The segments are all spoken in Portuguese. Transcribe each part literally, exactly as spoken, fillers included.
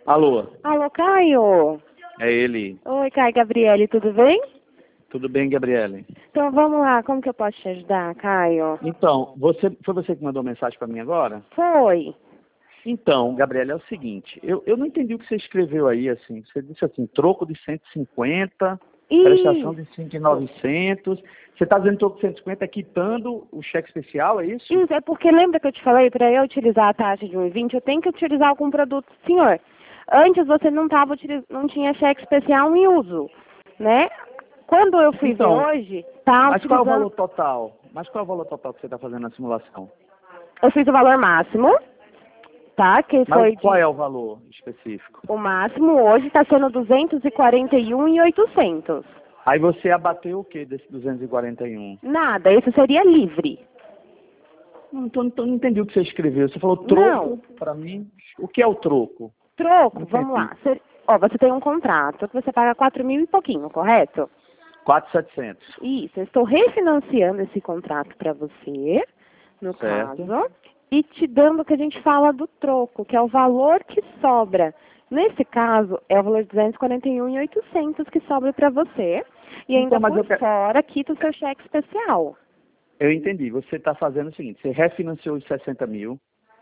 Alô, Alô, Caio? é ele. Oi, Caio, Gabriele, tudo bem? Tudo bem, Gabriele? Então vamos lá, como que eu posso te ajudar, Caio? Então, você, foi você que mandou mensagem para mim agora? Foi. Então, Gabriele, é o seguinte, eu, eu não entendi o que você escreveu aí, assim, você disse assim, troco de cento e cinquenta, prestação de cinco mil e novecentos, você está dizendo troco de cento e cinquenta quitando o cheque especial, é isso? Isso, é porque lembra que eu te falei, para eu utilizar a taxa de um e vinte, eu tenho que utilizar algum produto, senhor. Antes você não tava, utiliz- não tinha cheque especial em uso, né? Quando eu fui ver Então, hoje, tá mas qual é o utilizando... valor total? Mas qual é o valor total que você está fazendo na simulação? Eu fiz o valor máximo, tá? Que foi Mas qual de... é o valor específico? O máximo hoje está sendo duzentos e quarenta e um e oitocentos. Aí você abateu o que desse duzentos e quarenta e um? Nada, isso seria livre. Não, tô, não tô- não entendi o que você escreveu. Você falou Não. troco para mim. O que é o troco? Troco, Não vamos entendi. lá. Você, ó, você tem um contrato que você paga quatro mil e pouquinho, correto? quatro mil e setecentos. Isso, eu estou refinanciando esse contrato para você, no Certo. caso, e te dando o que a gente fala do troco, que é o valor que sobra. Nesse caso, é o valor de duzentos e quarenta e um e oitocentos que sobra para você. E ainda Então, mas por eu quero... fora, quita o seu cheque especial. Eu entendi. Você está fazendo o seguinte, você refinanciou os sessenta mil,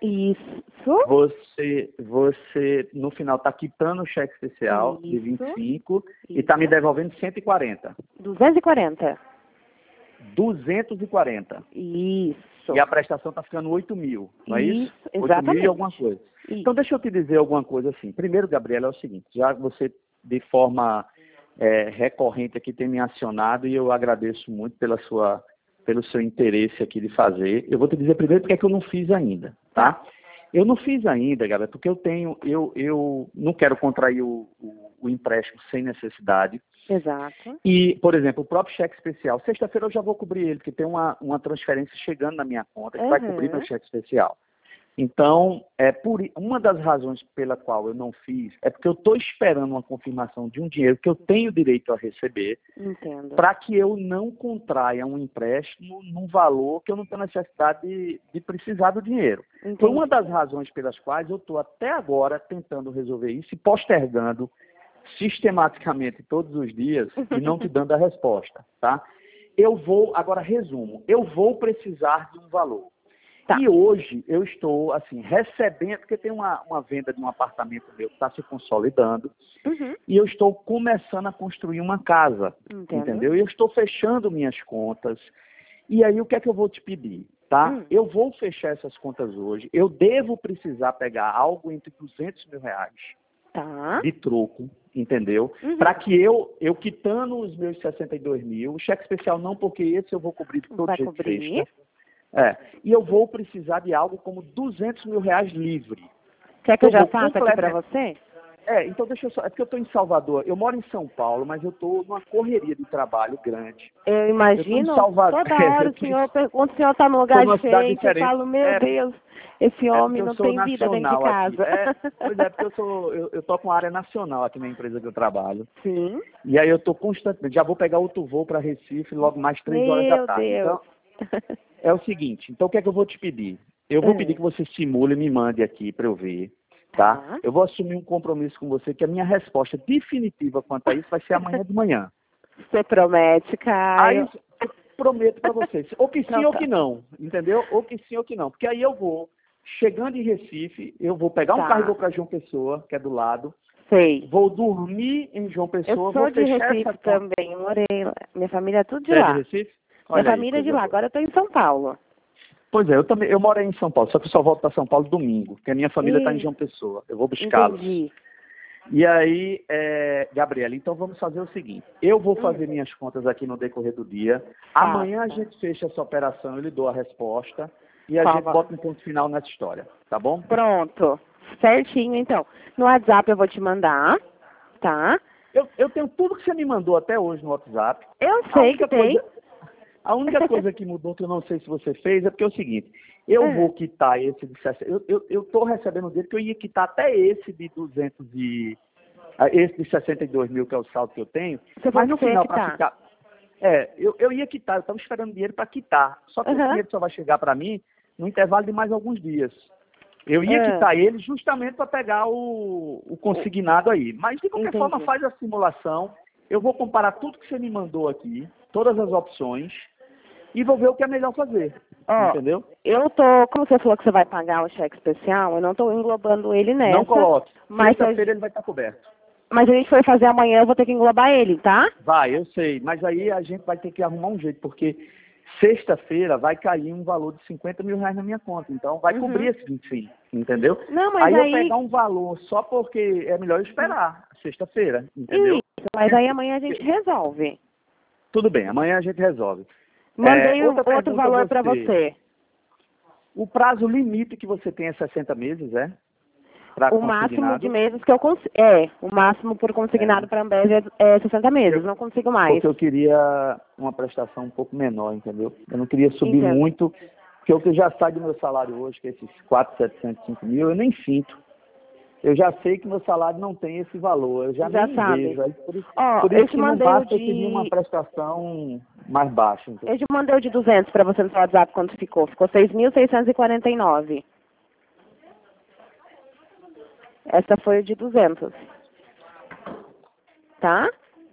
Isso, você, você no final está quitando o cheque especial de vinte e isso, cinco e está me isso. devolvendo cento e quarenta. duzentos e quarenta. duzentos e quarenta. Isso. E a prestação está ficando oito mil, não é isso? Isso, oito mil e exatamente. alguma coisa. Então, Isso. deixa eu te dizer alguma coisa assim. Primeiro, Gabriela, é o seguinte, já que você, de forma é, recorrente aqui, tem me acionado e eu agradeço muito pela sua, pelo seu interesse aqui de fazer. Eu vou te dizer primeiro porque é que eu não fiz ainda, tá? Eu não fiz ainda, Gabriela, porque eu tenho, eu, eu não quero contrair o, o, o empréstimo sem necessidade. Exato. E, por exemplo, o próprio cheque especial, sexta-feira eu já vou cobrir ele, porque tem uma, uma transferência chegando na minha conta que vai cobrir meu Uhum. cheque especial. Então, é por i- uma das razões pela qual eu não fiz é porque eu estou esperando uma confirmação de um dinheiro que eu tenho direito a receber Entendo. para que eu não contraia um empréstimo num valor que eu não tenho necessidade de, de precisar do dinheiro. Foi Entendi. uma das razões pelas quais eu estou até agora tentando resolver isso e postergando sistematicamente todos os dias e não te dando a resposta, tá? Eu vou, agora resumo, eu vou precisar de um valor. Tá. E hoje eu estou, assim, recebendo, porque tem uma, uma venda de um apartamento meu que está se consolidando, Uhum. e eu estou começando a construir uma casa, Entendo. entendeu? E eu estou fechando minhas contas. E aí o que é que eu vou te pedir, tá? Hum. Eu vou fechar essas contas hoje, eu devo precisar pegar algo entre duzentos mil reais Tá. de troco, entendeu? Uhum. Para que eu, eu quitando os meus sessenta e dois mil, o cheque especial não, porque esse eu vou cobrir de todo Vai jeito cobrir. sexta. É, e eu vou precisar de algo como duzentos mil reais livre. Quer que eu Eu já vou faça aqui para complementar. você? É, então deixa eu só. É porque eu estou em Salvador. Eu moro em São Paulo, mas eu estou numa correria de trabalho grande. Eu Eu estou em imagino, Salvador. toda hora eu o tô em... senhor pergunta, o senhor está num Tô lugar numa cidade diferente, eu diferente. falo, meu É, Deus, esse é porque homem eu não sou tem vida dentro de nacional aqui. casa. É, pois é, porque eu sou. Eu, eu toco uma área nacional aqui na empresa que eu trabalho. Sim. E aí eu estou constantemente. Já vou pegar outro voo para Recife logo mais três horas da Meu tarde. Deus. Então, é o seguinte, então o que é que eu vou te pedir? Eu vou pedir que você simule e me mande aqui para eu ver, tá? Tá. Eu vou assumir um compromisso com você que a minha resposta definitiva quanto a isso vai ser amanhã de manhã. Você promete, Aí Caio? eu prometo para vocês, ou que sim Então ou tá. que não, entendeu? Ou que sim ou que não, porque aí eu vou, chegando em Recife, eu vou pegar um Tá. carro e vou para João Pessoa, que é do lado, Sei. vou dormir em João Eu Pessoa, sou vou de fechar Recife essa conta. também, eu morei lá. Minha família é tudo de Você é de lá. Recife? Minha Olha aí, família é de coisa lá, boa. agora eu tô em São Paulo. Pois é, eu também, eu moro aí em São Paulo, só que eu só volto para São Paulo domingo, porque a minha família está em Ih, João Pessoa. Eu vou buscá-los. entendi. E aí, é, Gabriela, então vamos fazer o seguinte. Eu vou Hum. fazer minhas contas aqui no decorrer do dia. Amanhã a Faça. gente fecha essa operação, eu lhe dou a resposta e a Qual gente va- bota um ponto final nessa história, tá bom? Pronto. Certinho, então. No WhatsApp eu vou te mandar, tá? Eu, eu tenho tudo que você me mandou até hoje no WhatsApp. Eu A sei que única tem. coisa, a única coisa que mudou, que eu não sei se você fez, é porque é o seguinte, eu Ah, vou quitar esse de sessenta, eu eu eu estou recebendo um dinheiro que eu ia quitar até esse de duzentos e ah, esse de sessenta e dois mil, que é o saldo que eu tenho, Você falou mas no que você ia final, para quitar. ficar... É, eu, eu ia quitar, eu estava esperando dinheiro para quitar, só que esse Aham. dinheiro só vai chegar para mim no intervalo de mais alguns dias. Eu ia É. quitar ele justamente para pegar o, o consignado aí. Mas, de qualquer Entendi. forma, faz a simulação. Eu vou comparar tudo que você me mandou aqui, todas as opções, e vou ver o que é melhor fazer. Ó, Entendeu? eu tô, como você falou que você vai pagar o cheque especial, eu não tô englobando ele nessa. Não coloque. Mas, a, Sexta-feira ele vai estar coberto. mas a gente foi fazer amanhã, eu vou ter que englobar ele, tá? Vai, eu sei. Mas aí a gente vai ter que arrumar um jeito, porque sexta-feira vai cair um valor de cinquenta mil reais na minha conta. Então vai Uhum. cobrir esse vinte e cinco, entendeu? Não, mas aí, aí... eu pegar um valor só porque é melhor eu esperar sexta-feira, entendeu? Isso, mas aí amanhã a gente resolve. Tudo bem, amanhã a gente resolve. Mandei É, o- outra outro pergunta a valor para você. O prazo limite que você tem é sessenta meses, é? Pra O máximo consignado? de meses que eu consigo. É, o máximo por consignado É. para a Ambev é, é sessenta meses, Eu- não consigo mais. Porque eu queria uma prestação um pouco menor, entendeu? Eu não queria subir Entendo. muito, porque o que já sai do meu salário hoje, que é esses quatro mil setecentos, cinco mil, eu nem sinto. Eu já sei que meu salário não tem esse valor, eu já, Já nem sabe. vejo. Aí por isso, Ó, por eu isso te que não mandei o basta eu de- pedir uma prestação mais baixa. Entendeu? Eu te mandei o de duzentos para você no seu WhatsApp quanto ficou. Ficou seis mil seiscentos e quarenta e nove. Essa foi o de duzentos. Tá?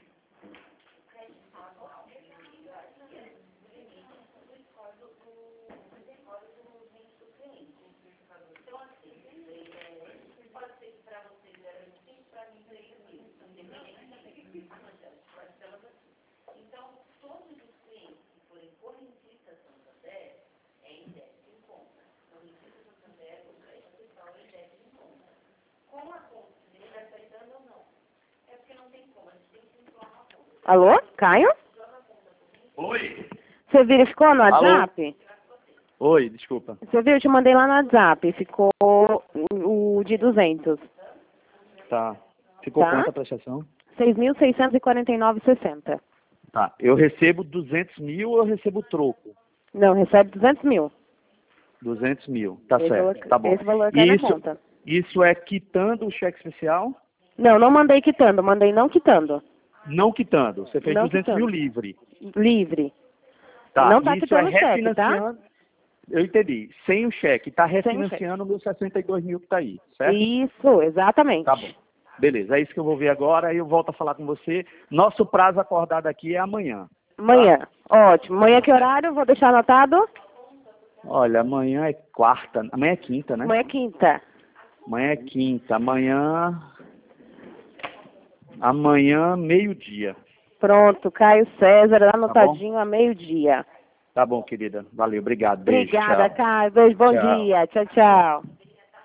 Alô? Caio? Oi. Você verificou no WhatsApp? Oi, desculpa. Você viu? Eu te mandei lá no WhatsApp. Ficou o, o de duzentos. Tá. Ficou Tá? quanto a prestação? seis mil seiscentos e quarenta e nove vírgula sessenta. Tá. Eu recebo duzentos mil ou eu recebo troco? Não, recebe duzentos mil. duzentos mil. Tá Esse certo. valor- Tá bom. esse valor cai na Isso, conta. isso é quitando o cheque especial? Não, não mandei quitando, mandei não quitando. Não quitando. Você fez Não duzentos quitando. mil livre. Livre. Tá. Não tá Isso quitando é o cheque, tá? refinanciando. Eu entendi. Sem o cheque. Tá Sem o cheque. refinanciando o meu sessenta e dois mil que tá aí, certo? Isso, exatamente. Tá bom. Beleza, é isso que eu vou ver agora e eu volto a falar com você. Nosso prazo acordado aqui é amanhã. Amanhã. Ótimo. Amanhã que horário? Vou deixar anotado? Olha, amanhã é quarta. Amanhã é quinta, né? Amanhã é quinta. Amanhã é quinta. Amanhã. Amanhã, meio-dia. Pronto, Caio César, bom? anotadinho a meio-dia. Tá bom, querida. Valeu, obrigado. Beijo. Obrigada, Tchau. Caio. Beijo, bom Tchau. dia. Tchau, tchau.